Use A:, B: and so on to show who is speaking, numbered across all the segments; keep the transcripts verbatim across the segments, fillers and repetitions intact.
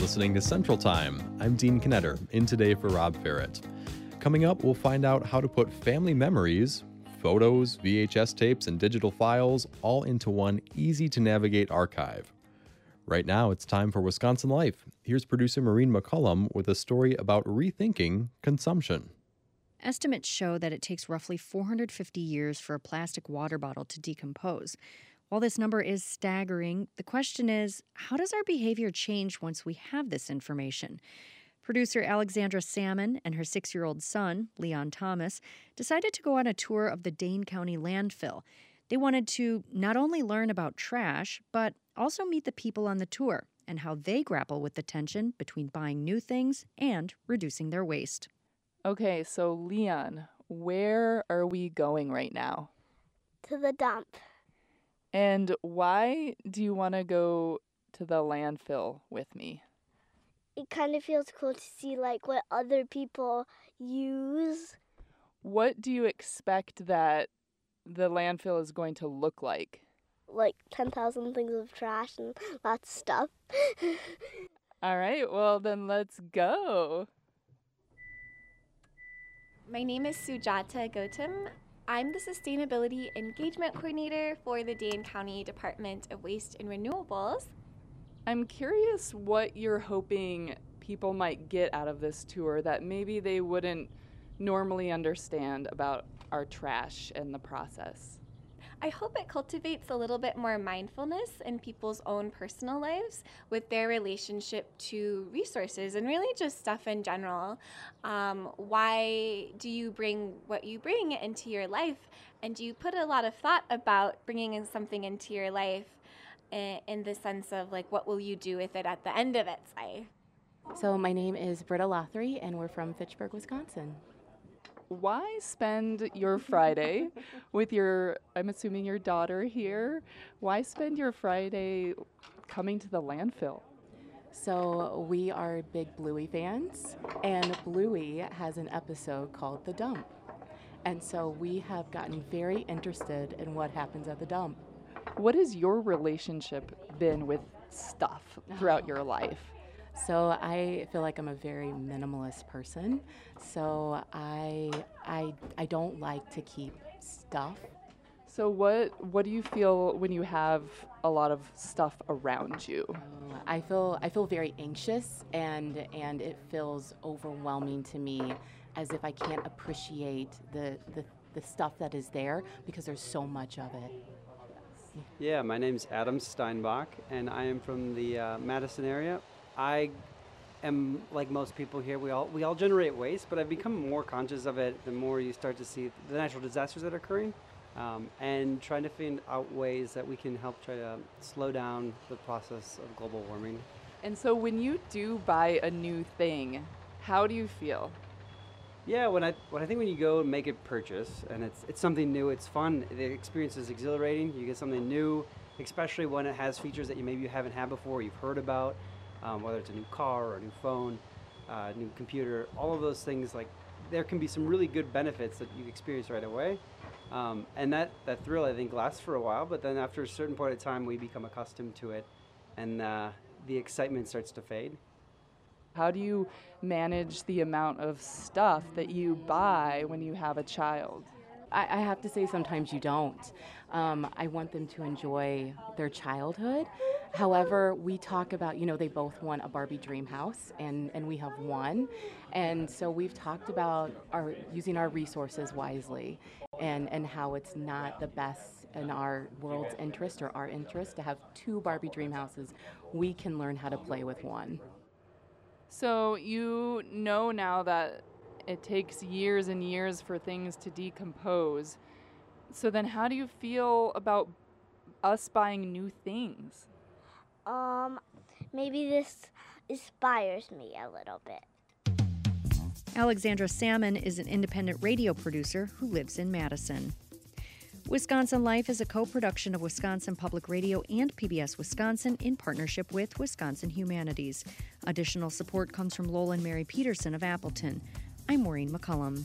A: listening to Central Time. I'm Dean Knetter, in today for Rob Ferret. Coming up, we'll find out how to put family memories, photos, V H S tapes, and digital files all into one easy-to-navigate archive. Right now, it's time for Wisconsin Life. Here's producer Maureen McCullum with a story about rethinking consumption.
B: Estimates show that it takes roughly four hundred fifty years for a plastic water bottle to decompose. While this number is staggering, the question is, how does our behavior change once we have this information? Producer Alexandra Salmon and her six-year-old son, Leon Thomas, decided to go on a tour of the Dane County landfill. They wanted to not only learn about trash, but also meet the people on the tour and how they grapple with the tension between buying new things and reducing their waste.
C: Okay, so Leon, where are we going right now?
D: To the dump.
C: And why do you want to go to the landfill with me?
D: It kind of feels cool to see like what other people use.
C: What do you expect that the landfill is going to look like?
D: Like ten thousand things of trash and lots of stuff.
C: All right, well then let's go.
E: My name is Sujata Gautam. I'm the Sustainability Engagement Coordinator for the Dane County Department of Waste and Renewables.
C: I'm curious what you're hoping people might get out of this tour that maybe they wouldn't normally understand about our trash and the process.
E: I hope it cultivates a little bit more mindfulness in people's own personal lives with their relationship to resources and really just stuff in general. Um, why do you bring what you bring into your life? And do you put a lot of thought about bringing in something into your life in, in the sense of like, what will you do with it at the end of its life?
F: So my name is Britta Lothry, and we're from Fitchburg, Wisconsin.
C: Why spend your Friday with your, I'm assuming your daughter here, why spend your Friday coming to the landfill?
F: So we are big Bluey fans, and Bluey has an episode called The Dump. And so we have gotten very interested in what happens at the dump.
C: What has your relationship been with stuff throughout your life?
F: So I feel like I'm a very minimalist person. So I I I don't like to keep stuff.
C: So what what do you feel when you have a lot of stuff around you?
F: Uh, I feel I feel very anxious, and and it feels overwhelming to me, as if I can't appreciate the the, the stuff that is there because there's so much of it.
G: Yeah, my name's Adam Steinbach, and I am from the uh, Madison area. I am like most people here. We all we all generate waste, but I've become more conscious of it the more you start to see the natural disasters that are occurring, um, and trying to find out ways that we can help try to slow down the process of global warming.
C: And so when you do buy a new thing, how do you feel?
G: Yeah, when I when I think when you go and make a purchase and it's it's something new, it's fun. The experience is exhilarating. You get something new, especially when it has features that you maybe you haven't had before, you've heard about. Um, whether it's a new car or a new phone, uh, new computer, all of those things, like there can be some really good benefits that you experience right away. Um, and that, that thrill, I think, lasts for a while, but then after a certain point of time, we become accustomed to it, and uh, the excitement starts to fade.
C: How do you manage the amount of stuff that you buy when you have a child?
F: I, I have to say sometimes you don't. Um, I want them to enjoy their childhood. However, we talk about, you know, they both want a Barbie dream house, and, and we have one. And so we've talked about our using our resources wisely, and, and how it's not the best in our world's interest or our interest to have two Barbie dream houses. We can learn how to play with one.
C: So you know now that it takes years and years for things to decompose. So then how do you feel about us buying new things?
D: Um, maybe this inspires me a little bit.
B: Alexandra Salmon is an independent radio producer who lives in Madison. Wisconsin Life is a co-production of Wisconsin Public Radio and P B S Wisconsin in partnership with Wisconsin Humanities. Additional support comes from Lowell and Mary Peterson of Appleton. I'm Maureen McCullum.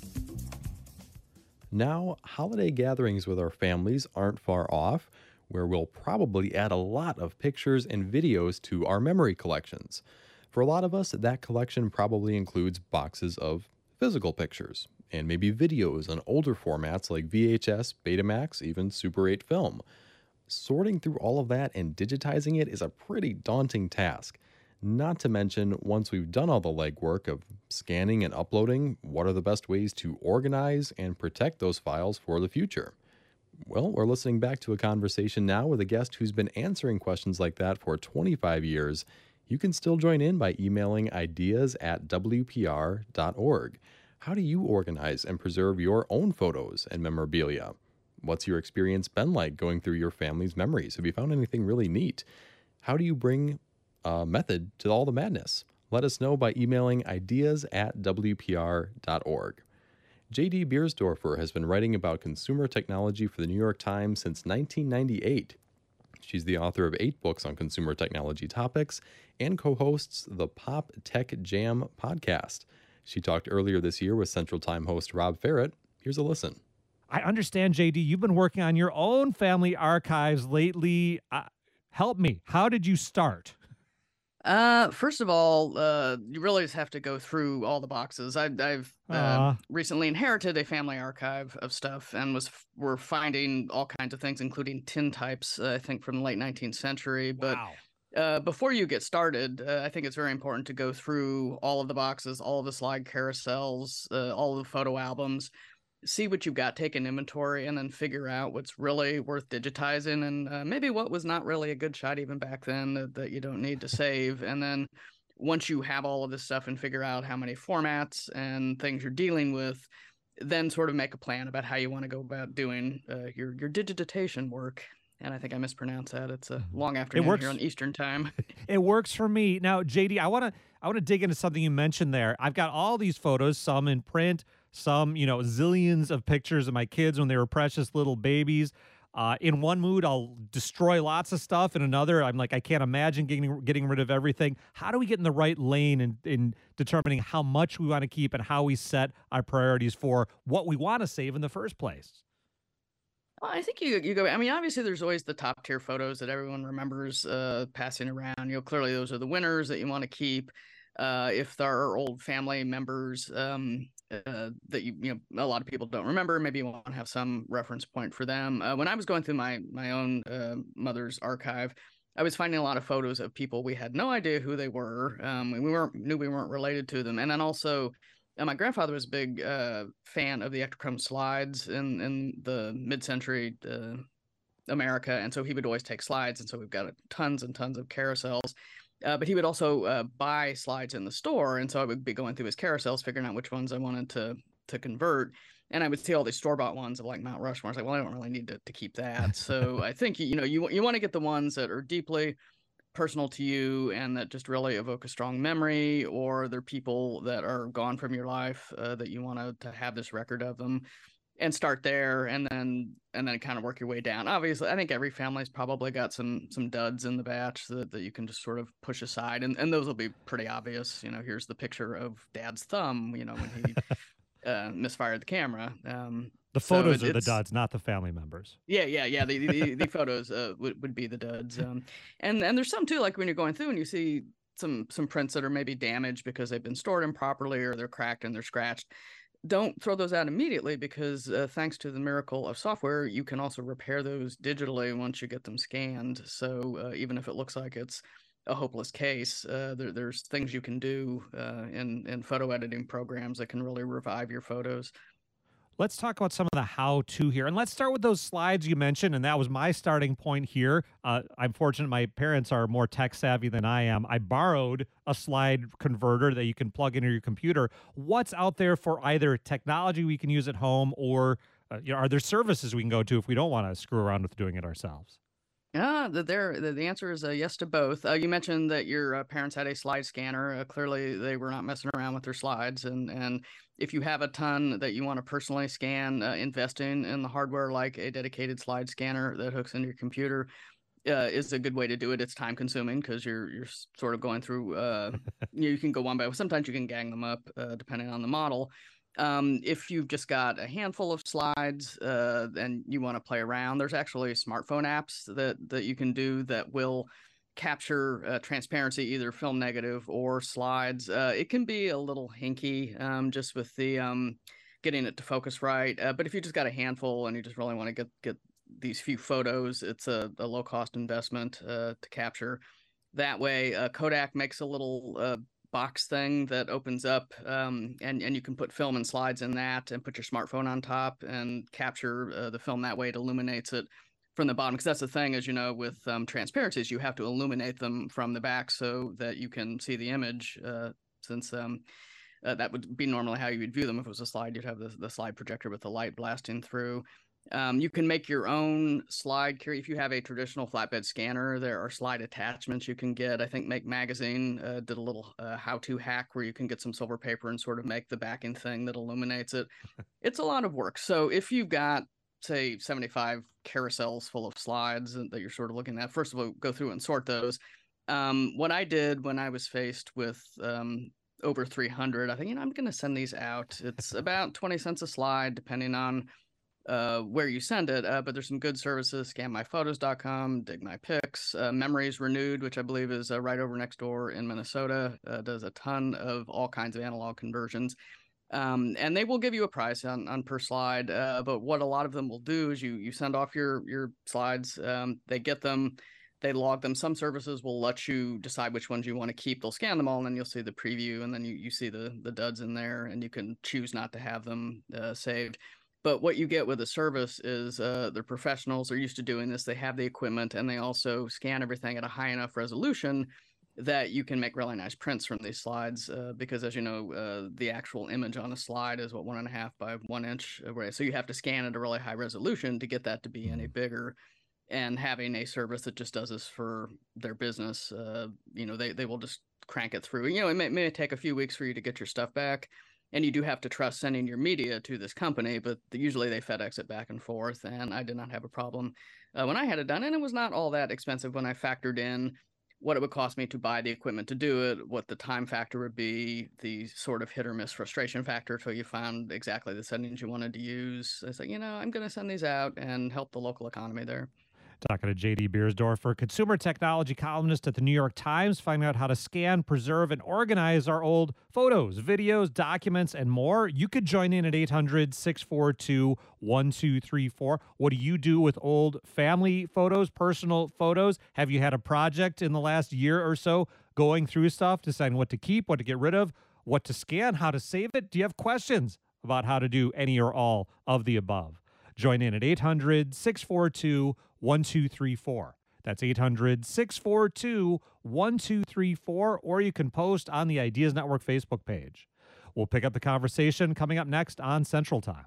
A: Now, holiday gatherings with our families aren't far off, where we'll probably add a lot of pictures and videos to our memory collections. For a lot of us, that collection probably includes boxes of physical pictures and maybe videos on older formats like V H S, Betamax, even Super eight film. Sorting through all of that and digitizing it is a pretty daunting task. Not to mention, once we've done all the legwork of scanning and uploading, what are the best ways to organize and protect those files for the future? Well, we're listening back to a conversation now with a guest who's been answering questions like that for twenty-five years. You can still join in by emailing ideas at w p r dot org. How do you organize and preserve your own photos and memorabilia? What's your experience been like going through your family's memories? Have you found anything really neat? How do you bring a method to all the madness? Let us know by emailing ideas at w p r dot org. J D Beersdorfer has been writing about consumer technology for the New York Times since nineteen ninety-eight. She's the author of eight books on consumer technology topics and co-hosts the Pop Tech Jam podcast. She talked earlier this year with Central Time host Rob Ferret. Here's a listen.
H: I understand, J D, you've been working on your own family archives lately. Uh, help me. How did you start?
I: Uh, first of all, uh, you really just have to go through all the boxes. I, I've uh,
H: Aw.
I: recently inherited a family archive of stuff, and was we're finding all kinds of things, including tin types. Uh, I think from the late nineteenth century. But
H: Wow.
I: uh, before you get started, uh, I think it's very important to go through all of the boxes, all of the slide carousels, uh, all of the photo albums. See what you've got, take an inventory, and then figure out what's really worth digitizing, and uh, maybe what was not really a good shot even back then that, that you don't need to save. And then once you have all of this stuff and figure out how many formats and things you're dealing with, then sort of make a plan about how you want to go about doing uh, your, your digitization work. And I think I mispronounced that. It's a long afternoon
H: works.
I: here on Eastern time.
H: It works for me. Now, J D, I want to I want to dig into something you mentioned there. I've got all these photos, some in print, some, you know, zillions of pictures of my kids when they were precious little babies. Uh, in one mood, I'll destroy lots of stuff. In another, I'm like, I can't imagine getting getting rid of everything. How do we get in the right lane in, in determining how much we want to keep and how we set our priorities for what we want to save in the first place?
I: Well, I think you you go. I mean, obviously, there's always the top tier photos that everyone remembers uh, passing around. You know, clearly those are the winners that you want to keep. Uh, if there are old family members um, uh, that you you know a lot of people don't remember, maybe you want to have some reference point for them. Uh, when I was going through my my own uh, mother's archive, I was finding a lot of photos of people we had no idea who they were. Um, we weren't knew we weren't related to them, and then also. And my grandfather was a big uh, fan of the Ektachrome slides in, in the mid-century uh, America, and so he would always take slides, and so we've got tons and tons of carousels. Uh, but he would also uh, buy slides in the store, and so I would be going through his carousels, figuring out which ones I wanted to to convert. And I would see all these store-bought ones of like Mount Rushmore. I was like, well, I don't really need to, to keep that. So I think you know you you want to get the ones that are deeply personal to you and that just really evoke a strong memory, or they're people that are gone from your life uh, that you want to, to have this record of them, and start there, and then and then kind of work your way down. Obviously, I think every family's probably got some some duds in the batch that, that you can just sort of push aside, and, and those will be pretty obvious. You know, here's the picture of Dad's thumb, you know, when he uh, misfired the camera. Um,
H: The
I: so
H: photos
I: it-
H: are the
I: it's-
H: duds, not the family members.
I: Yeah, yeah, yeah. The the, the photos uh, would would be the duds, um, and and there's some too. Like when you're going through and you see some some prints that are maybe damaged because they've been stored improperly, or they're cracked and they're scratched. Don't throw those out immediately, because uh, thanks to the miracle of software, you can also repair those digitally once you get them scanned. So uh, even if it looks like it's a hopeless case, uh, there, there's things you can do uh, in in photo editing programs that can really revive your photos.
H: Let's talk about some of the how-to here. And let's start with those slides you mentioned, and that was my starting point here. Uh, I'm fortunate my parents are more tech-savvy than I am. I borrowed a slide converter that you can plug into your computer. What's out there for either technology we can use at home, or uh, you know, are there services we can go to if we don't want to screw around with doing it ourselves?
I: Yeah, the, there, the, the answer is a yes to both. Uh, you mentioned that your uh, parents had a slide scanner. Uh, clearly, they were not messing around with their slides. And, and if you have a ton that you want to personally scan, uh, investing in the hardware like a dedicated slide scanner that hooks into your computer uh, is a good way to do it. It's time consuming because you're you're s- sort of going through. Uh, you, you can go one by one. Sometimes you can gang them up uh, depending on the model. Um, if you've just got a handful of slides uh, and you want to play around, there's actually smartphone apps that that you can do that will capture uh, transparency, either film negative or slides, uh, it can be a little hinky um, just with the um, getting it to focus right. Uh, but if you just got a handful and you just really want to get get these few photos, it's a, a low cost investment uh, to capture. That way, uh, Kodak makes a little uh, box thing that opens up, um, and and you can put film and slides in that, and put your smartphone on top and capture uh, the film that way. It illuminates it from the bottom, because that's the thing, as you know, with um, transparencies, you have to illuminate them from the back so that you can see the image. Uh, since um, uh, that would be normally how you would view them. If it was a slide, you'd have the, the slide projector with the light blasting through. Um, you can make your own slide carry. If you have a traditional flatbed scanner, there are slide attachments you can get. I think Make Magazine uh, did a little uh, how-to hack where you can get some silver paper and sort of make the backing thing that illuminates it. It's a lot of work. So if you've got, say, seventy-five carousels full of slides that you're sort of looking at, first of all, go through and sort those. Um, what I did when I was faced with um, over three hundred, I think, you know, I'm going to send these out. It's about twenty cents a slide, depending on uh, where you send it. Uh, but there's some good services, scan my photos dot com, dig my pics, uh, Memories Renewed, which I believe is uh, right over next door in Minnesota, uh, does a ton of all kinds of analog conversions. Um, and they will give you a price on, on per slide. Uh, but what a lot of them will do is you, you send off your, your slides, um, they get them, they log them. Some services will let you decide which ones you want to keep. They'll scan them all, and then you'll see the preview, and then you, you see the, the duds in there, and you can choose not to have them uh, saved. But what you get with a service is uh, they're professionals. They're used to doing this. They have the equipment, and they also scan everything at a high enough resolution that you can make really nice prints from these slides, uh, because, as you know, uh, the actual image on a slide is what, one and a half by one inch array. So you have to scan at a really high resolution to get that to be any bigger. And having a service that just does this for their business, uh, you know, they, they will just crank it through. You know, it may, may take a few weeks for you to get your stuff back, and you do have to trust sending your media to this company, but usually they FedEx it back and forth, and I did not have a problem uh, when I had it done, and it was not all that expensive when I factored in what it would cost me to buy the equipment to do it, what the time factor would be, the sort of hit or miss frustration factor until you found exactly the settings you wanted to use. I said, you know, I'm going to send these out and help the local economy there.
H: Talking to J D Beersdorfer, consumer technology columnist at the New York Times, finding out how to scan, preserve, and organize our old photos, videos, documents, and more. You could join in at eight hundred, six four two, one two three four. What do you do with old family photos, personal photos? Have you had a project in the last year or so going through stuff, deciding what to keep, what to get rid of, what to scan, how to save it? Do you have questions about how to do any or all of the above? Join in at eight hundred, six four two, one two three four. That's eight hundred, six four two, one two three four, or you can post on the Ideas Network Facebook page. We'll pick up the conversation coming up next on Central Time.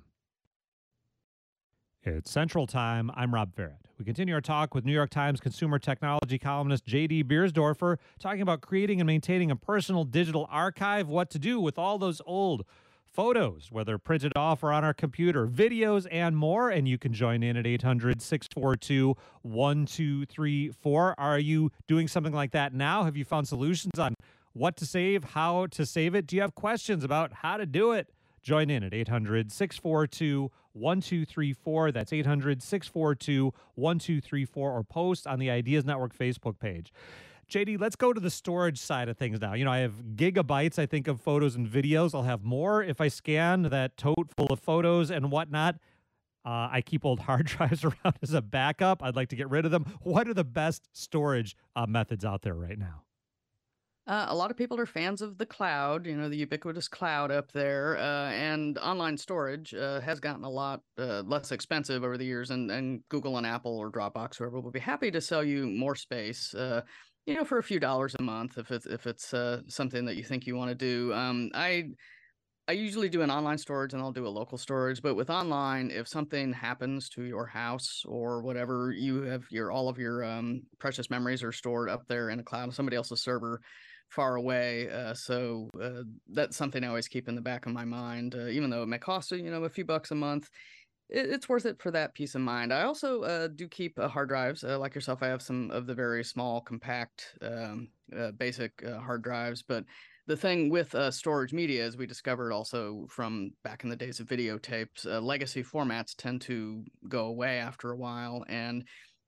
H: It's Central Time. I'm Rob Ferret. We continue our talk with New York Times consumer technology columnist J D Beersdorfer, talking about creating and maintaining a personal digital archive, what to do with all those old photos, whether printed off or on our computer, videos, and more. And you can join in at eight hundred, six four two, one two three four. Are you doing something like that now? Have you found solutions on what to save, how to save it? Do you have questions about how to do it? Join in at eight hundred, six four two, one two three four. That's eight hundred, six four two, one two three four, or post on the Ideas Network Facebook page. J D, let's go to the storage side of things now. You know, I have gigabytes, I think, of photos and videos. I'll have more if I scan that tote full of photos and whatnot. Uh, I keep old hard drives around as a backup. I'd like to get rid of them. What are the best storage uh, methods out there right now?
I: Uh, a lot of people are fans of the cloud, you know, the ubiquitous cloud up there, uh, and online storage uh, has gotten a lot uh, less expensive over the years, and, and Google and Apple or Dropbox, whoever, will be happy to sell you more space, uh, you know, for a few dollars a month if it's, if it's uh, something that you think you want to do. Um, I I usually do an online storage, and I'll do a local storage, but with online, if something happens to your house or whatever, you have your all of your um, precious memories are stored up there in a cloud on somebody else's server far away. Uh, so uh, that's something I always keep in the back of my mind, uh, even though it may cost you know a few bucks a month. It, it's worth it for that peace of mind. I also uh, do keep uh, hard drives. Uh, like yourself, I have some of the very small, compact, um, uh, basic uh, hard drives, but the thing with uh, storage media, as we discovered also from back in the days of videotapes, uh, legacy formats tend to go away after a while. And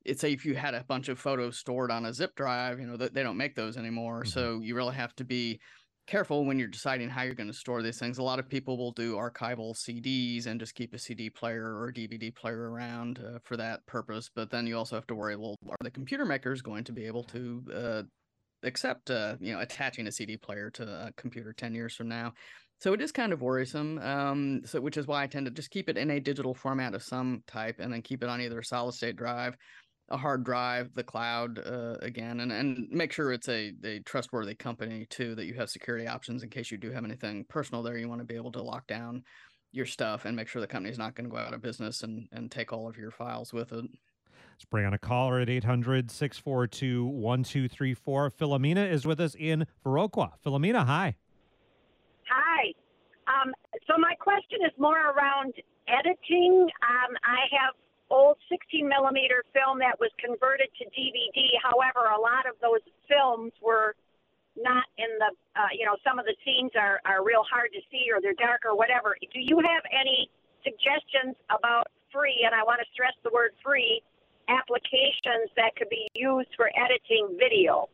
I: it's say if you had a bunch of photos stored on a zip drive, you know, th- they don't make those anymore.
H: Mm-hmm.
I: So you really have to be careful when you're deciding how you're going to store these things. A lot of people will do archival C Ds and just keep a C D player or a D V D player around uh, for that purpose. But then you also have to worry, well, are the computer makers going to be able to uh, accept, uh, you know, attaching a C D player to a computer ten years from now? So it is kind of worrisome. Um, so which is why I tend to just keep it in a digital format of some type, and then keep it on either a solid state drive, a hard drive, the cloud, uh, again, and, and make sure it's a, a trustworthy company too, that you have security options in case you do have anything personal there. You want to be able to lock down your stuff and make sure the company's not going to go out of business and, and take all of your files with it.
H: Let's bring on a caller at eight hundred, six four two, one two three four. Philomena is with us in Viroqua. Philomena, hi.
J: Hi. Um, so my question is more around editing. Um, I have old sixteen millimeter film that was converted to D V D. However, a lot of those films were not in the, uh, you know, some of the scenes are, are real hard to see, or they're dark or whatever. Do you have any suggestions about free, and I want to stress the word free, applications that could be used for editing video?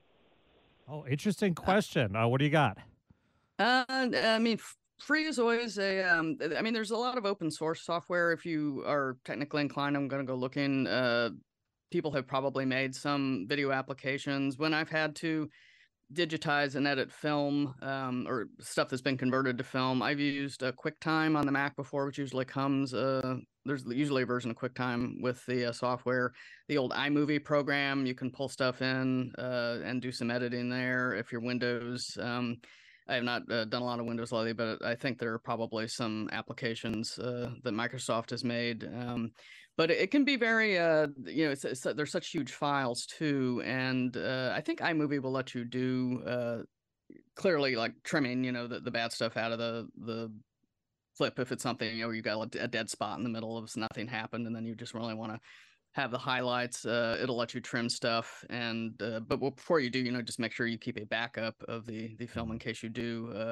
H: Oh, interesting question. Uh, what do you got?
I: Uh, I mean, free is always a, um, I mean, there's a lot of open source software. If you are technically inclined, I'm going to go looking. Uh, people have probably made some video applications. When I've had to digitize and edit film, um, or stuff that's been converted to film, I've used uh, QuickTime on the Mac before, which usually comes, uh, there's usually a version of QuickTime with the uh, software. The old iMovie program, you can pull stuff in uh, and do some editing there. If you're Windows, um, I have not uh, done a lot of Windows lately, but I think there are probably some applications uh, that Microsoft has made. Um, but it can be very, uh, you know, it's, it's, there's such huge files too. And uh, I think iMovie will let you do uh, clearly like trimming, you know, the, the bad stuff out of the, the clip if it's something, you know, you got a dead spot in the middle of nothing happened, and then you just really want to have the highlights. Uh, it'll let you trim stuff, and uh, but before you do, you know, just make sure you keep a backup of the the film in case you do uh,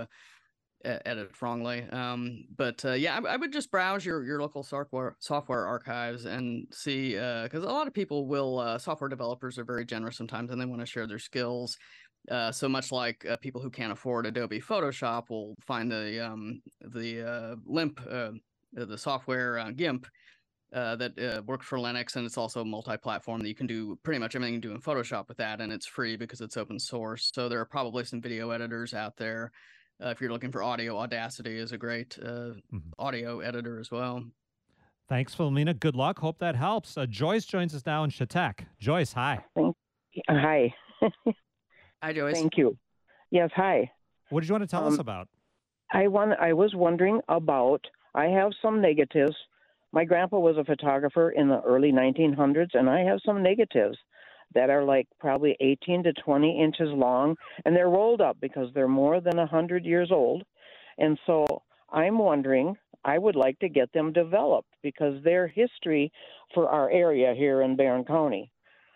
I: edit wrongly. Um, but uh, yeah, I, I would just browse your your local software software archives and see, because uh, a lot of people will uh, software developers are very generous sometimes, and they want to share their skills. Uh, so much like uh, people who can't afford Adobe Photoshop will find the um, the uh, LIMP, uh, the software uh, GIMP. Uh, that uh, works for Linux, and it's also multi-platform that you can do pretty much everything you do in Photoshop with that, and it's free because it's open source. So there are probably some video editors out there. Uh, if you're looking for audio, Audacity is a great uh, mm-hmm. audio editor as well.
H: Thanks, Philomena. Good luck. Hope that helps. Uh, Joyce joins us now in Chautauqua. Joyce, hi.
K: Thank hi.
I: Hi, Joyce.
K: Thank you. Yes, hi.
H: What did you want to tell
K: um,
H: us about?
K: I want. I was wondering about, I have some negatives. My grandpa was a photographer in the early nineteen hundreds, and I have some negatives that are like probably eighteen to twenty inches long, and they're rolled up because they're more than one hundred years old. And so I'm wondering, I would like to get them developed because they're history for our area here in Barron County.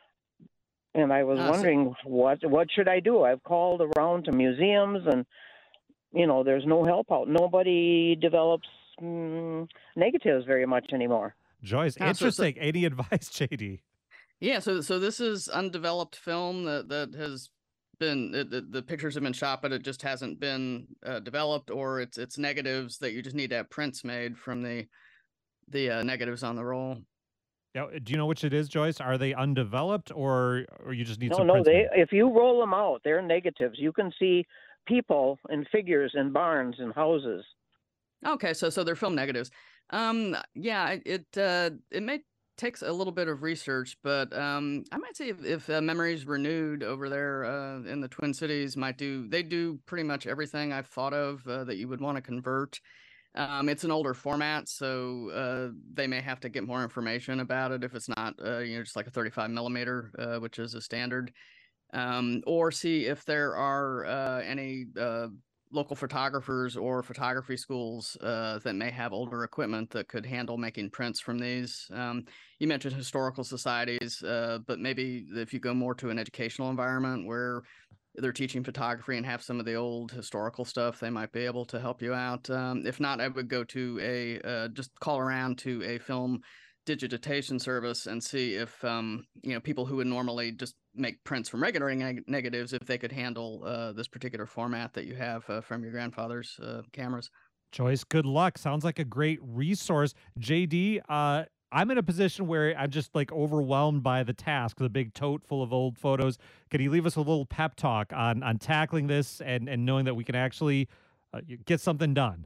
K: And I was
I: uh,
K: wondering, so- what what should I do? I've called around to museums, and, you know, there's no help out. Nobody develops Mm, negatives very much anymore.
H: Joyce,
I: ah,
H: interesting.
I: So, so,
H: Any advice, J D?
I: Yeah, so so this is undeveloped film that that has been the, the pictures have been shot, but it just hasn't been uh, developed, or it's it's negatives that you just need to have prints made from the the uh, negatives on the roll.
H: Yeah, do you know which it is, Joyce? Are they undeveloped, or or you just need
K: no,
H: some?
K: No,
H: prints
K: no. They
H: made?
K: if you roll them out, they're negatives. You can see people and figures in barns and houses.
I: Okay, so so they're film negatives. Um, yeah, it uh, it may takes a little bit of research, but um, I might say if, if uh, Memories Renewed over there uh, in the Twin Cities might do, they do pretty much everything I've thought of uh, that you would want to convert. Um, it's an older format, so uh, they may have to get more information about it if it's not, uh, you know, just like a thirty-five millimeter, uh, which is a standard, um, or see if there are uh, any uh, local photographers or photography schools uh, that may have older equipment that could handle making prints from these. Um, you mentioned historical societies, uh, but maybe if you go more to an educational environment where they're teaching photography and have some of the old historical stuff, they might be able to help you out. Um, if not, I would go to a, uh, just call around to a film digitization service and see if um, you know, people who would normally just make prints from regular neg- negatives, if they could handle uh, this particular format that you have uh, from your grandfather's uh, cameras.
H: Joyce, good luck. Sounds like a great resource. J D, uh, I'm in a position where I'm just like overwhelmed by the task, the big tote full of old photos. Could you leave us a little pep talk on on tackling this and and knowing that we can actually uh, get something done?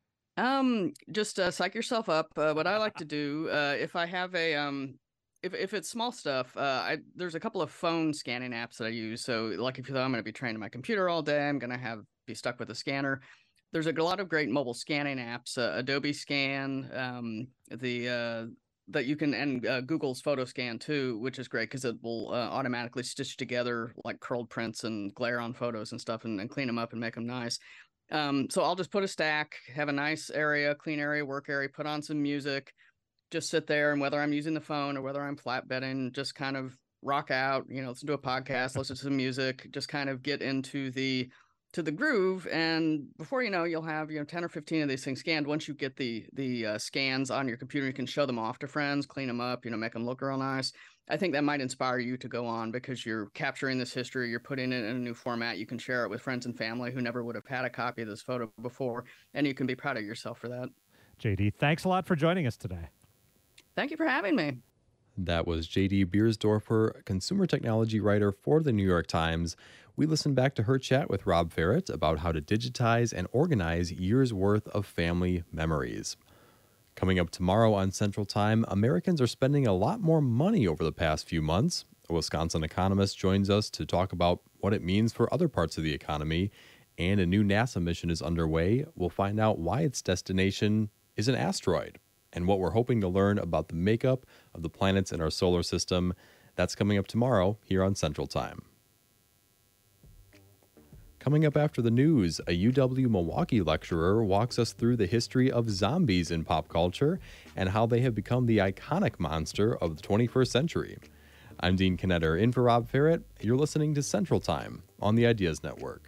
I: Um, just uh, psych yourself up. Uh, what I like to do, uh, if I have a um, if if it's small stuff, uh, I there's a couple of phone scanning apps that I use. So, like if you thought I'm going to be trained on my computer all day, I'm going to have be stuck with a scanner. There's a lot of great mobile scanning apps, uh, Adobe Scan, um, the uh, that you can, and uh, Google's Photo Scan too, which is great because it will uh, automatically stitch together like curled prints and glare on photos and stuff, and, and clean them up and make them nice. Um, so I'll just put a stack, have a nice area, clean area, work area, put on some music, just sit there, and whether I'm using the phone or whether I'm flatbedding, just kind of rock out, you know, listen to a podcast, listen to some music, just kind of get into the to the groove, and before you know, you'll have, you know, ten or fifteen of these things scanned. Once you get the the uh, scans on your computer, you can show them off to friends, clean them up, you know, make them look real nice. I think that might inspire you to go on because you're capturing this history, you're putting it in a new format. You can share it with friends and family who never would have had a copy of this photo before, and you can be proud of yourself for that.
H: J D, thanks a lot for joining us today.
I: Thank you for having me.
A: That was J D Beersdorfer, consumer technology writer for the New York Times. We listened back to her chat with Rob Ferret about how to digitize and organize years' worth of family memories. Coming up tomorrow on Central Time, Americans are spending a lot more money over the past few months. A Wisconsin economist joins us to talk about what it means for other parts of the economy, and a new NASA mission is underway. We'll find out why its destination is an asteroid and what we're hoping to learn about the makeup of the planets in our solar system. That's coming up tomorrow here on Central Time. Coming up after the news, a U W-Milwaukee lecturer walks us through the history of zombies in pop culture and how they have become the iconic monster of the twenty-first century. I'm Dean Knetter, in for Rob Ferret. You're listening to Central Time on the Ideas Network.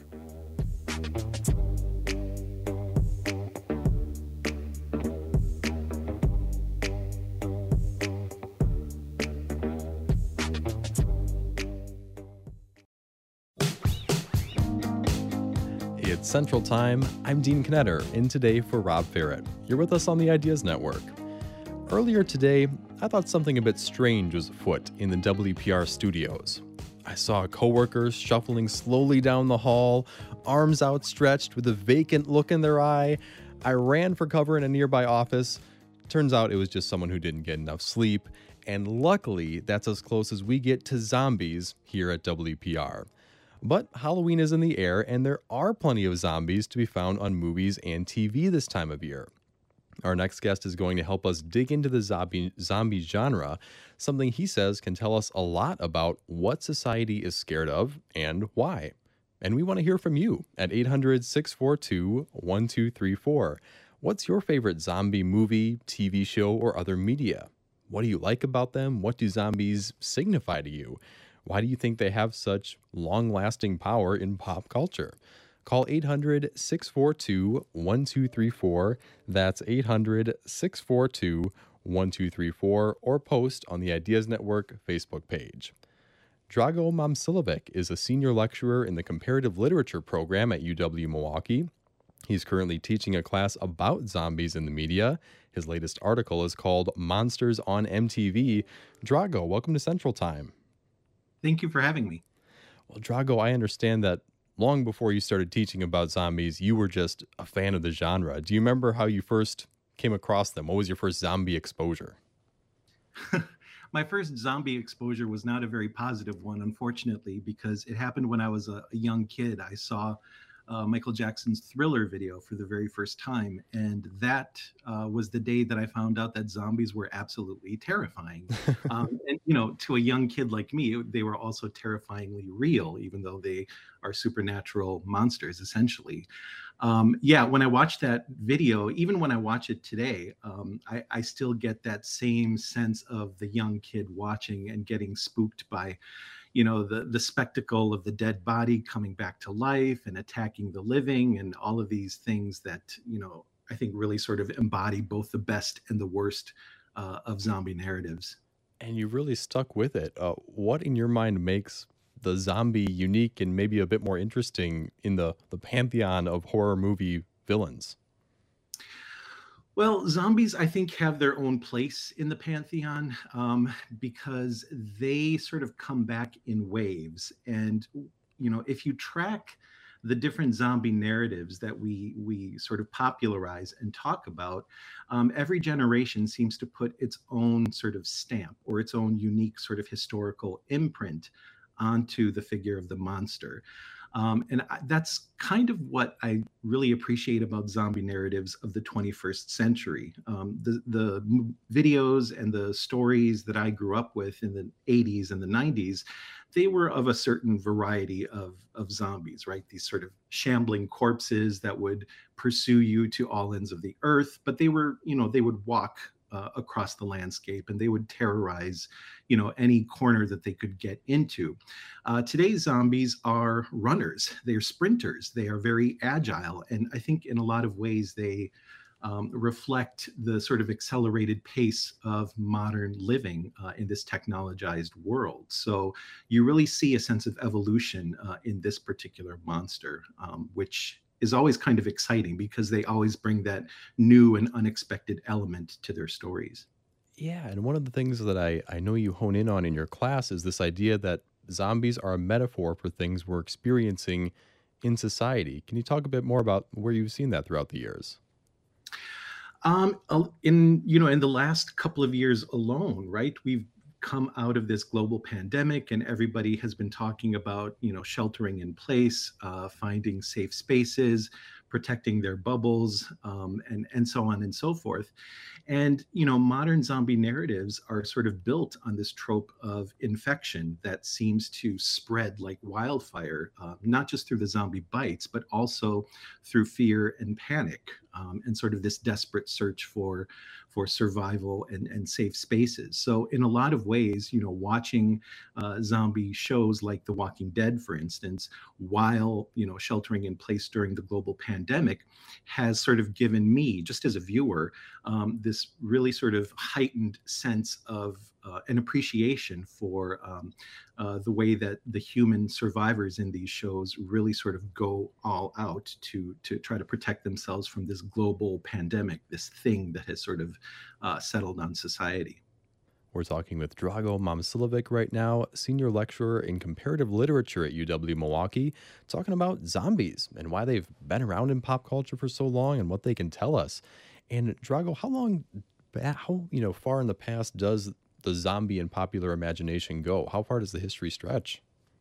A: It's Central Time. I'm Dean Knetter, in today for Rob Ferret. You're with us on the Ideas Network. Earlier today, I thought something a bit strange was afoot in the W P R studios. I saw a coworker shuffling slowly down the hall, arms outstretched with a vacant look in their eye. I ran for cover in a nearby office. Turns out it was just someone who didn't get enough sleep, and luckily that's as close as we get to zombies here at W P R. But Halloween is in the air, and there are plenty of zombies to be found on movies and T V this time of year. Our next guest is going to help us dig into the zombie, zombie genre, something he says can tell us a lot about what society is scared of and why. And we want to hear from you at eight hundred, six four two, one two three four. What's your favorite zombie movie, T V show, or other media? What do you like about them? What do zombies signify to you? Why do you think they have such long-lasting power in pop culture? Call eight hundred, six four two, one two three four. That's eight hundred, six four two, one two three four, or post on the Ideas Network Facebook page. Drago Momcilovic is a senior lecturer in the comparative literature program at U W-Milwaukee. He's currently teaching a class about zombies in the media. His latest article is called Monsters on M T V. Drago, welcome to Central Time.
L: Thank you for having me.
A: Well, Drago, I understand that long before you started teaching about zombies, you were just a fan of the genre. Do you remember how you first came across them? What was your first zombie exposure?
L: My first zombie exposure was not a very positive one, unfortunately, because it happened when I was a, a young kid. I saw uh, Michael Jackson's Thriller video for the very first time, and that uh, was the day that I found out that zombies were absolutely terrifying. um, and, you know, to a young kid like me, they were also terrifyingly real, even though they are supernatural monsters, essentially. Um, yeah, when I watched that video, even when I watch it today, um, I, I still get that same sense of the young kid watching and getting spooked by, you know, the, the spectacle of the dead body coming back to life and attacking the living and all of these things that, you know, I think really sort of embody both the best and the worst uh, of zombie narratives.
A: And you really stuck with it. Uh, what in your mind makes the zombie unique and maybe a bit more interesting in the, the pantheon of horror movie villains?
L: Well, zombies, I think, have their own place in the pantheon um, because they sort of come back in waves. And, you know, if you track the different zombie narratives that we we sort of popularize and talk about, um, every generation seems to put its own sort of stamp or its own unique sort of historical imprint onto the figure of the monster. Um, and I, that's kind of what I really appreciate about zombie narratives of the twenty-first century. Um, the, the m- videos and the stories that I grew up with in the eighties and the nineties, they were of a certain variety of, of zombies, right? These sort of shambling corpses that would pursue you to all ends of the earth, but they were, you know, they would walk Uh, across the landscape, and they would terrorize, you know, any corner that they could get into. Uh, today's zombies are runners. They are sprinters. They are very agile, and I think in a lot of ways they um, reflect the sort of accelerated pace of modern living uh, in this technologized world. So you really see a sense of evolution uh, in this particular monster, um, which is always kind of exciting because they always bring that new and unexpected element to their stories.
A: Yeah, and one of the things that I, I know you hone in on in your class is this idea that zombies are a metaphor for things we're experiencing in society. Can you talk a bit more about where you've seen that throughout the years?
L: Um, in, you know, in the last couple of years alone, right, we've come out of this global pandemic, and everybody has been talking about, you know, sheltering in place, uh, finding safe spaces, protecting their bubbles, um, and and so on and so forth. And you know, modern zombie narratives are sort of built on this trope of infection that seems to spread like wildfire, uh, not just through the zombie bites, but also through fear and panic, um, and sort of this desperate search for for survival and, and safe spaces. So in a lot of ways, you know, watching uh, zombie shows like The Walking Dead, for instance, while, you know, sheltering in place during the global pandemic has sort of given me, just as a viewer, um, this really sort of heightened sense of uh, an appreciation for um, uh, the way that the human survivors in these shows really sort of go all out to to try to protect themselves from this global pandemic, this thing that has sort of uh, settled on society.
A: We're talking with Drago Momcilovic right now, senior lecturer in comparative literature at U W-Milwaukee, talking about zombies and why they've been around in pop culture for so long and what they can tell us. And Drago, how long, how you know, far in the past does the zombie in popular imagination go? How far does the history stretch?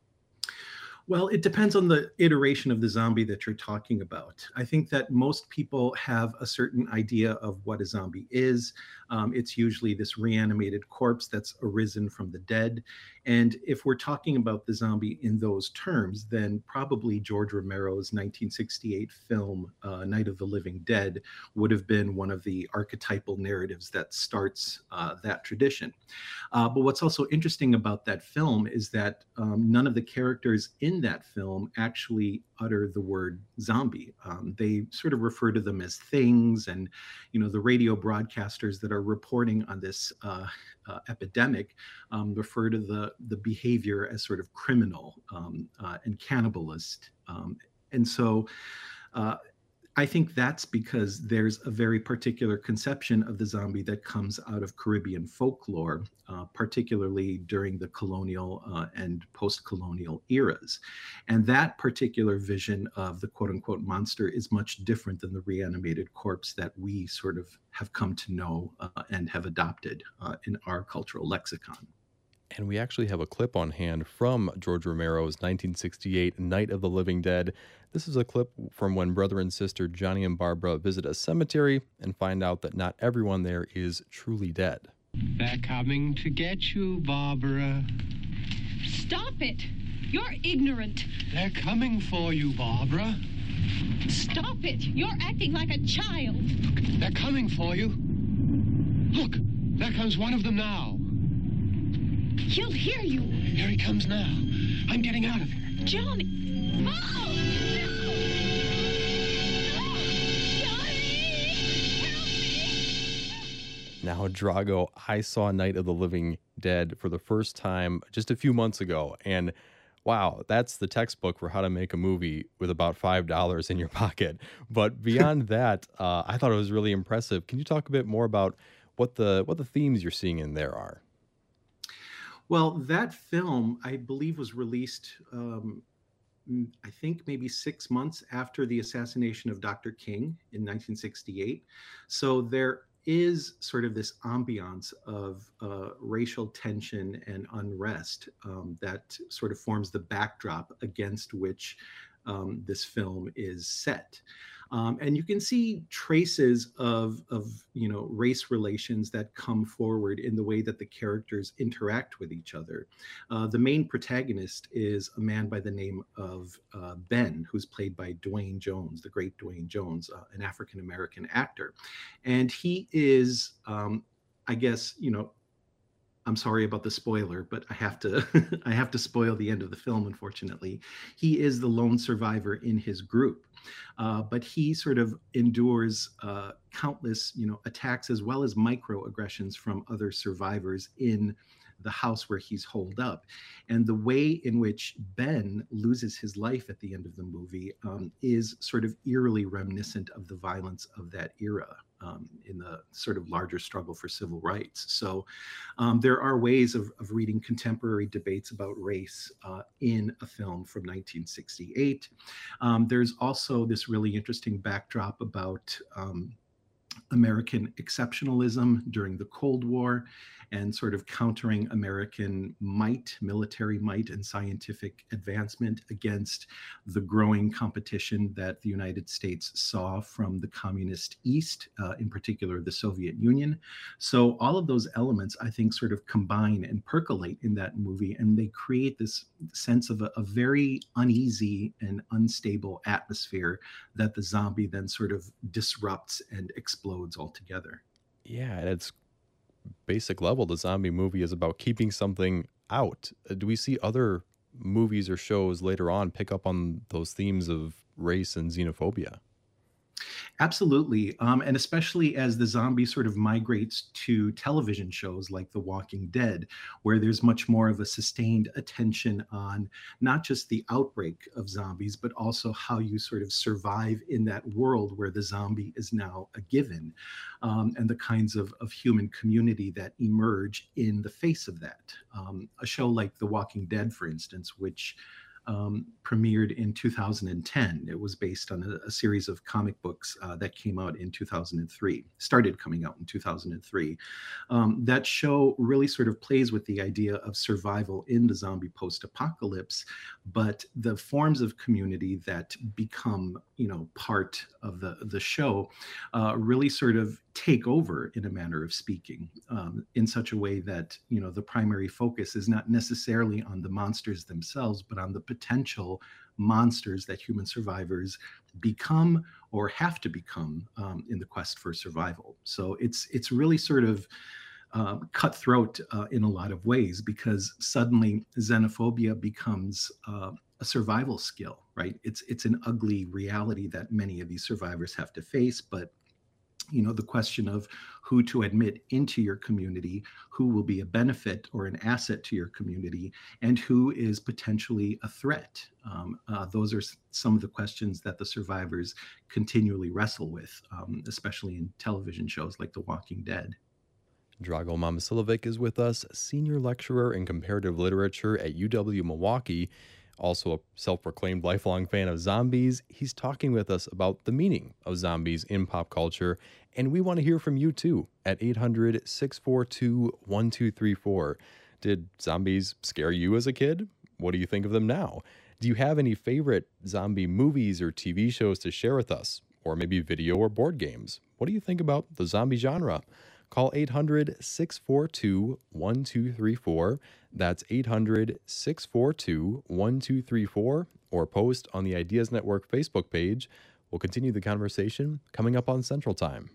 L: Well, it depends on the iteration of the zombie that you're talking about. I think that most people have a certain idea of what a zombie is. Um, it's usually this reanimated corpse that's arisen from the dead. And if we're talking about the zombie in those terms, then probably George Romero's nineteen sixty-eight film, uh, Night of the Living Dead, would have been one of the archetypal narratives that starts uh, that tradition. Uh, but what's also interesting about that film is that um, none of the characters in that film actually utter the word zombie. Um, they sort of refer to them as things, and you know, the radio broadcasters that are reporting on this uh, uh, epidemic um, refer to the the behavior as sort of criminal um, uh, and cannibalist. Um, and so uh, I think that's because there's a very particular conception of the zombie that comes out of Caribbean folklore, uh, particularly during the colonial uh, and post-colonial eras. And that particular vision of the quote-unquote monster is much different than the reanimated corpse that we sort of have come to know uh, and have adopted uh, in our cultural lexicon.
A: And we actually have a clip on hand from George Romero's nineteen sixty-eight Night of the Living Dead. This is a clip from when brother and sister Johnny and Barbara visit a cemetery and find out that not everyone there is truly dead.
M: They're coming to get you, Barbara.
N: Stop it! You're ignorant.
M: They're coming for you, Barbara.
N: Stop it! You're acting like a child.
M: They're coming for you. Look, there comes one of them now.
N: He'll hear you.
M: Here he comes now. I'm getting out of here.
N: Johnny! Oh!
A: Now, Drago, I saw Night of the Living Dead for the first time just a few months ago, and wow, that's the textbook for how to make a movie with about five dollars in your pocket. But beyond that, uh, I thought it was really impressive. Can you talk a bit more about what the what the themes you're seeing in there are?
L: Well, that film, I believe, was released, um, mm, I think maybe six months after the assassination of Doctor King in nineteen sixty-eight. So there is sort of this ambiance of uh, racial tension and unrest um, that sort of forms the backdrop against which um, this film is set. Um, and you can see traces of, of, you know, race relations that come forward in the way that the characters interact with each other. Uh, the main protagonist is a man by the name of uh, Ben, who's played by Dwayne Jones, the great Dwayne Jones, uh, an African-American actor. And he is, um, I guess, you know, I'm sorry about the spoiler, but I have to I have to spoil the end of the film, unfortunately. He is the lone survivor in his group, uh, but he sort of endures uh, countless, you know, attacks as well as microaggressions from other survivors in the house where he's holed up. And the way in which Ben loses his life at the end of the movie um, is sort of eerily reminiscent of the violence of that era. Um, in the sort of larger struggle for civil rights. So um, there are ways of, of reading contemporary debates about race uh, in a film from nineteen sixty-eight. Um, there's also this really interesting backdrop about um, American exceptionalism during the Cold War and sort of countering American might, military might, and scientific advancement against the growing competition that the United States saw from the communist East, uh, in particular the Soviet Union. So all of those elements, I think, sort of combine and percolate in that movie, and they create this sense of a, a very uneasy and unstable atmosphere that the zombie then sort of disrupts and explodes altogether.
A: Yeah, at its basic level, the zombie movie is about keeping something out. Uh, Do we see other movies or shows later on pick up on those themes of race and xenophobia?
L: Absolutely. Um, and especially as the zombie sort of migrates to television shows like The Walking Dead, where there's much more of a sustained attention on not just the outbreak of zombies, but also how you sort of survive in that world where the zombie is now a given, um, and the kinds of, of human community that emerge in the face of that. Um, a show like The Walking Dead, for instance, which Um, premiered in two thousand ten. It was based on a, a series of comic books uh, that came out in two thousand three, started coming out in two thousand three. Um, that show really sort of plays with the idea of survival in the zombie post-apocalypse, but the forms of community that become, you know, part of the, the show uh, really sort of take over, in a manner of speaking, um, in such a way that, you know, the primary focus is not necessarily on the monsters themselves, but on the potential monsters that human survivors become or have to become um, in the quest for survival. So it's it's really sort of uh, cutthroat uh, in a lot of ways, because suddenly xenophobia becomes uh, a survival skill, right? It's it's an ugly reality that many of these survivors have to face, but you know, the question of who to admit into your community, who will be a benefit or an asset to your community, and who is potentially a threat. Um, uh, those are s- some of the questions that the survivors continually wrestle with, um, especially in television shows like The Walking Dead.
A: Drago Momcilovic is with us, senior lecturer in comparative literature at U W Milwaukee, also a self-proclaimed lifelong fan of zombies. He's talking with us about the meaning of zombies in pop culture, and we want to hear from you too at eight hundred, six four two, one two three four. Did zombies scare you as a kid? What do you think of them now? Do you have any favorite zombie movies or T V shows to share with us? Or maybe video or board games? What do you think about the zombie genre? Call eight hundred, six four two, one two three four. That's eight hundred, six four two, one two three four, or post on the Ideas Network Facebook page. We'll continue the conversation coming up on Central Time.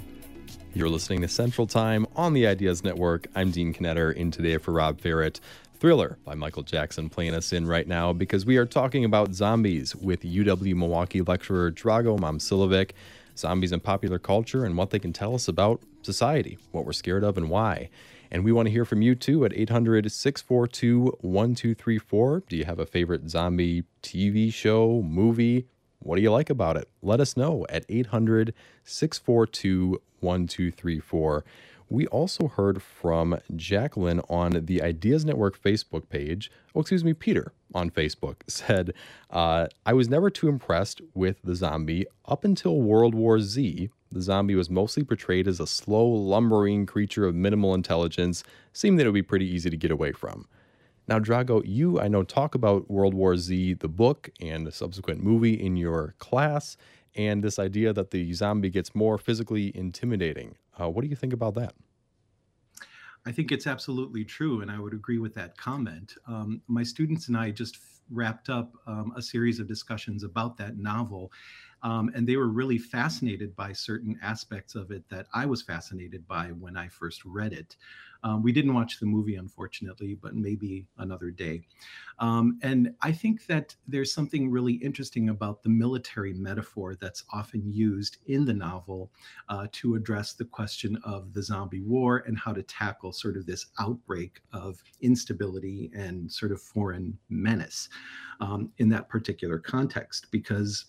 A: You're listening to Central Time on the Ideas Network. I'm Dean Knetter, in today for Rob Ferret. Thriller by Michael Jackson playing us in right now because we are talking about zombies with U W-Milwaukee lecturer Drago Momcilovic, zombies in popular culture and what they can tell us about society, what we're scared of and why. And we want to hear from you too at eight hundred, six four two, one two three four. Do you have a favorite zombie T V show, movie? What do you like about it? Let us know at eight hundred, six four two, one two three four. We also heard from Jacqueline on the Ideas Network Facebook page. Oh, excuse me, Peter on Facebook said, uh, I was never too impressed with the zombie up until World War Z. The zombie was mostly portrayed as a slow, lumbering creature of minimal intelligence. Seemed that it would be pretty easy to get away from. Now, Drago, you, I know, talk about World War Z, the book, and the subsequent movie in your class, and this idea that the zombie gets more physically intimidating. Uh, what do you think about that?
L: I think it's absolutely true, and I would agree with that comment. Um, my students and I just f- wrapped up um, a series of discussions about that novel, um, and they were really fascinated by certain aspects of it that I was fascinated by when I first read it. Um, we didn't watch the movie, unfortunately, but maybe another day. Um, and I think that there's something really interesting about the military metaphor that's often used in the novel uh, to address the question of the zombie war and how to tackle sort of this outbreak of instability and sort of foreign menace um, in that particular context. Because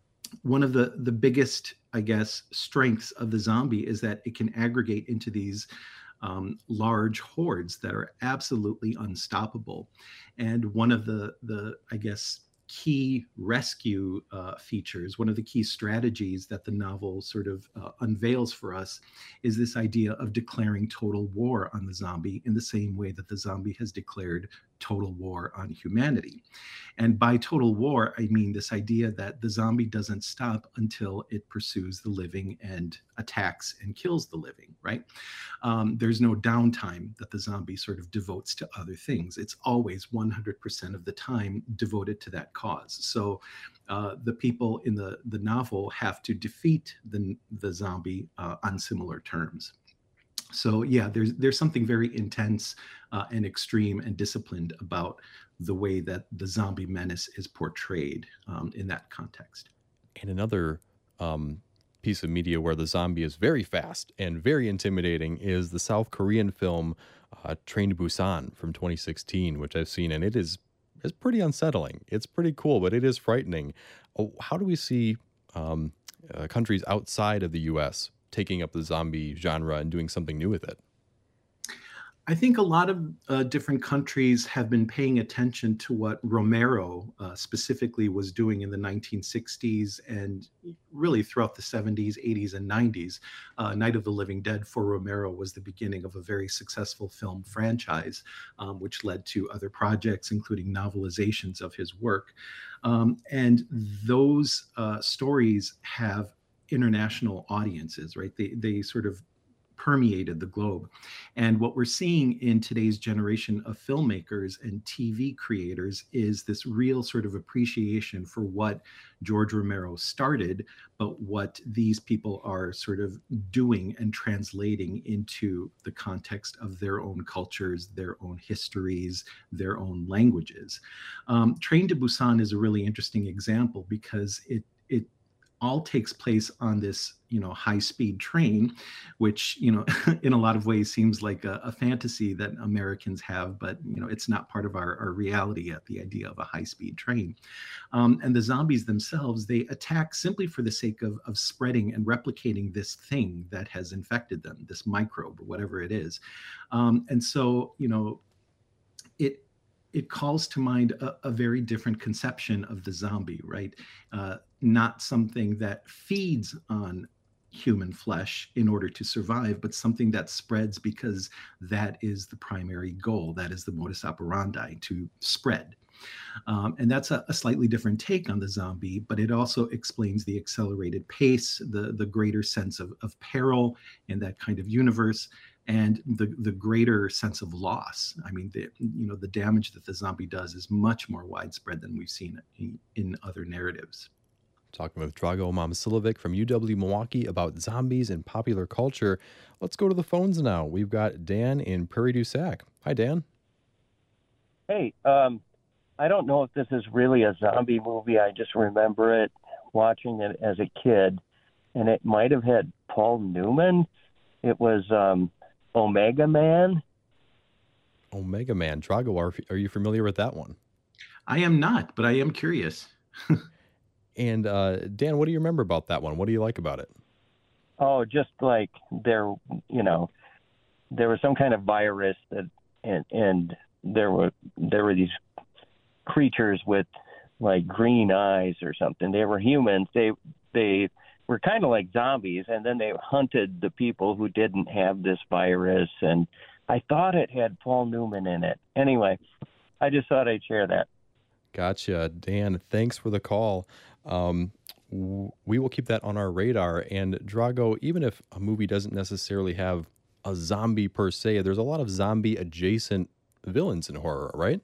L: one of the, the biggest, I guess, strengths of the zombie is that it can aggregate into these Um, large hordes that are absolutely unstoppable. And one of the, the I guess, key rescue uh, features, one of the key strategies that the novel sort of uh, unveils for us is this idea of declaring total war on the zombie in the same way that the zombie has declared total war on humanity. And by total war, I mean this idea that the zombie doesn't stop until it pursues the living and attacks and kills the living, right? Um, there's no downtime that the zombie sort of devotes to other things. It's always one hundred percent of the time devoted to that cause. So uh, the people in the, the novel have to defeat the, the zombie uh, on similar terms. So yeah, there's there's something very intense uh, and extreme and disciplined about the way that the zombie menace is portrayed um, in that context.
A: And another um, piece of media where the zombie is very fast and very intimidating is the South Korean film uh, Train to Busan from twenty sixteen, which I've seen, and it is is pretty unsettling. It's pretty cool, but it is frightening. Oh, how do we see um, uh, countries outside of the U S taking up the zombie genre and doing something new with it?
L: I think a lot of uh, different countries have been paying attention to what Romero uh, specifically was doing in the nineteen sixties and really throughout the seventies, eighties, and nineties. Uh, Night of the Living Dead for Romero was the beginning of a very successful film franchise, um, which led to other projects, including novelizations of his work. Um, and those uh, stories have international audiences, right? They, they sort of permeated the globe. And what we're seeing in today's generation of filmmakers and T V creators is this real sort of appreciation for what George Romero started, but what these people are sort of doing and translating into the context of their own cultures, their own histories, their own languages. Um, Train to Busan is a really interesting example because it it all takes place on this, you know, high-speed train, which, you know, in a lot of ways seems like a, a fantasy that Americans have, but, you know, it's not part of our, our reality yet, the idea of a high-speed train. Um, and the zombies themselves, they attack simply for the sake of, of spreading and replicating this thing that has infected them, this microbe or whatever it is. Um, and so, you know, it, it calls to mind a, a very different conception of the zombie, right? Uh, not something that feeds on human flesh in order to survive, but something that spreads because that is the primary goal. That is the modus operandi, to spread. Um, and that's a, a slightly different take on the zombie, but it also explains the accelerated pace, the, the greater sense of, of peril in that kind of universe, and the, the greater sense of loss. I mean, the, you know, the damage that the zombie does is much more widespread than we've seen in, in other narratives.
A: Talking with Drago Momcilovic from U W-Milwaukee about zombies and popular culture. Let's go to the phones now. We've got Dan in Prairie du Sac. Hi, Dan.
K: Hey, um, I don't know if this is really a zombie movie. I just remember it watching it as a kid, and it might have had Paul Newman. It was um, Omega Man.
A: Omega Man. Drago, are, are you familiar with that one?
L: I am not, but I am curious.
A: And uh, Dan, what do you remember about that one? What do you like about it?
K: Oh, just like there, you know, there was some kind of virus that, and and there were there were these creatures with like green eyes or something. They were humans. They they were kind of like zombies, and then they hunted the people who didn't have this virus. And I thought it had Paul Newman in it. Anyway, I just thought I'd share that.
A: Gotcha. Dan, thanks for the call. Um, w- we will keep that on our radar. And Drago, even if a movie doesn't necessarily have a zombie per se, there's a lot of zombie adjacent villains in horror, right?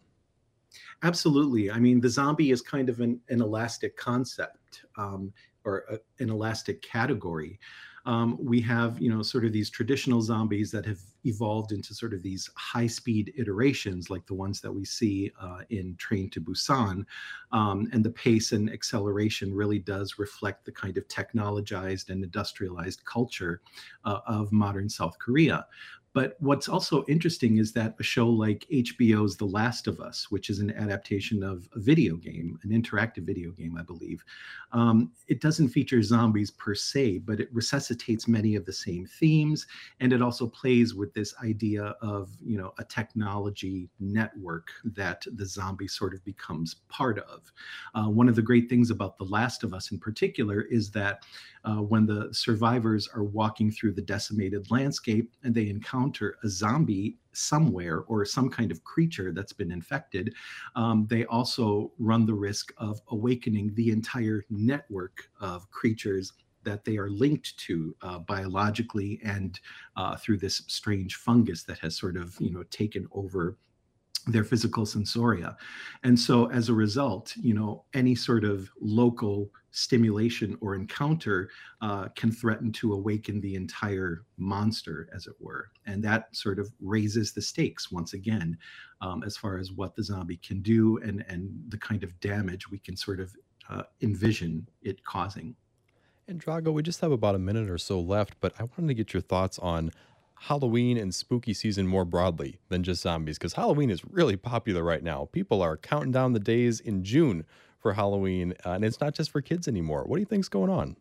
L: Absolutely. I mean, the zombie is kind of an, an elastic concept, um, or a, an elastic category. Um, we have, you know, sort of these traditional zombies that have evolved into sort of these high-speed iterations, like the ones that we see uh, in Train to Busan. Um, and the pace and acceleration really does reflect the kind of technologized and industrialized culture uh, of modern South Korea. But what's also interesting is that a show like H B O's The Last of Us, which is an adaptation of a video game, an interactive video game, I believe, um, it doesn't feature zombies per se, but it resuscitates many of the same themes. And it also plays with this idea of, you know, a technology network that the zombie sort of becomes part of. Uh, one of the great things about The Last of Us in particular is that uh, when the survivors are walking through the decimated landscape and they encounter a zombie somewhere or some kind of creature that's been infected, um, they also run the risk of awakening the entire network of creatures that they are linked to uh, biologically and uh, through this strange fungus that has sort of, you know, taken over their physical sensoria. And so as a result, you know, any sort of local stimulation or encounter uh, can threaten to awaken the entire monster, as it were. And that sort of raises the stakes once again, um, as far as what the zombie can do and, and the kind of damage we can sort of uh, envision it causing.
A: And Drago, we just have about a minute or so left, but I wanted to get your thoughts on Halloween and spooky season more broadly than just zombies, because Halloween is really popular right now. People are counting down the days in June for Halloween, uh, and it's not just for kids anymore. What do you think's going on?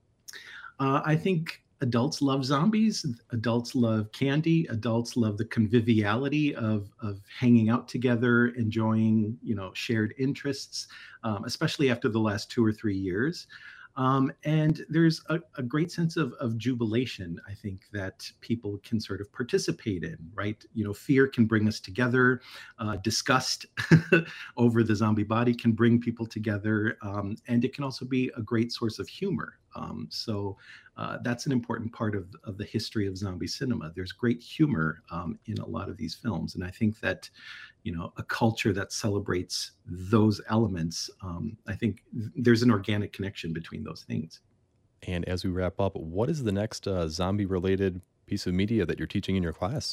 L: Uh, I think adults love zombies. Adults love candy. Adults love the conviviality of of hanging out together, enjoying, you know, shared interests, um, especially after the last two or three years. Um, and there's a, a great sense of, of jubilation, I think, that people can sort of participate in, right? You know, fear can bring us together. Uh, disgust over the zombie body can bring people together. Um, and it can also be a great source of humor. Um, so uh, that's an important part of, of the history of zombie cinema. There's great humor um, in a lot of these films. And I think that, you know, a culture that celebrates those elements, um, I think there's an organic connection between those things.
A: And as we wrap up, what is the next uh, zombie-related piece of media that you're teaching in your class?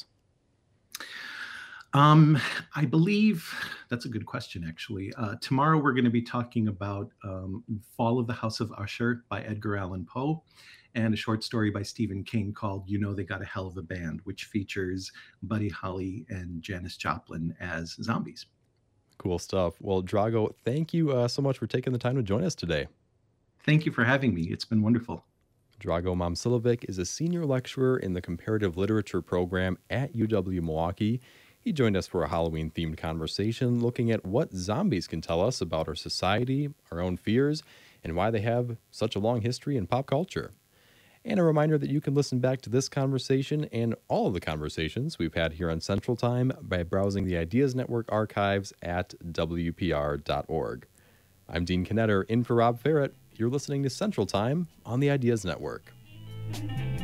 L: Um, I believe that's a good question, actually. Uh, tomorrow we're going to be talking about um, Fall of the House of Usher by Edgar Allan Poe, and a short story by Stephen King called You Know They Got a Hell of a Band, which features Buddy Holly and Janis Joplin as zombies.
A: Cool stuff. Well, Drago, thank you uh, so much for taking the time to join us today.
L: Thank you for having me. It's been wonderful.
A: Drago Momcilovic is a senior lecturer in the comparative literature program at U W Milwaukee. He joined us for a Halloween-themed conversation looking at what zombies can tell us about our society, our own fears, and why they have such a long history in pop culture. And a reminder that you can listen back to this conversation and all of the conversations we've had here on Central Time by browsing the Ideas Network archives at W P R dot org. I'm Dean Knetter, in for Rob Ferret. You're listening to Central Time on the Ideas Network.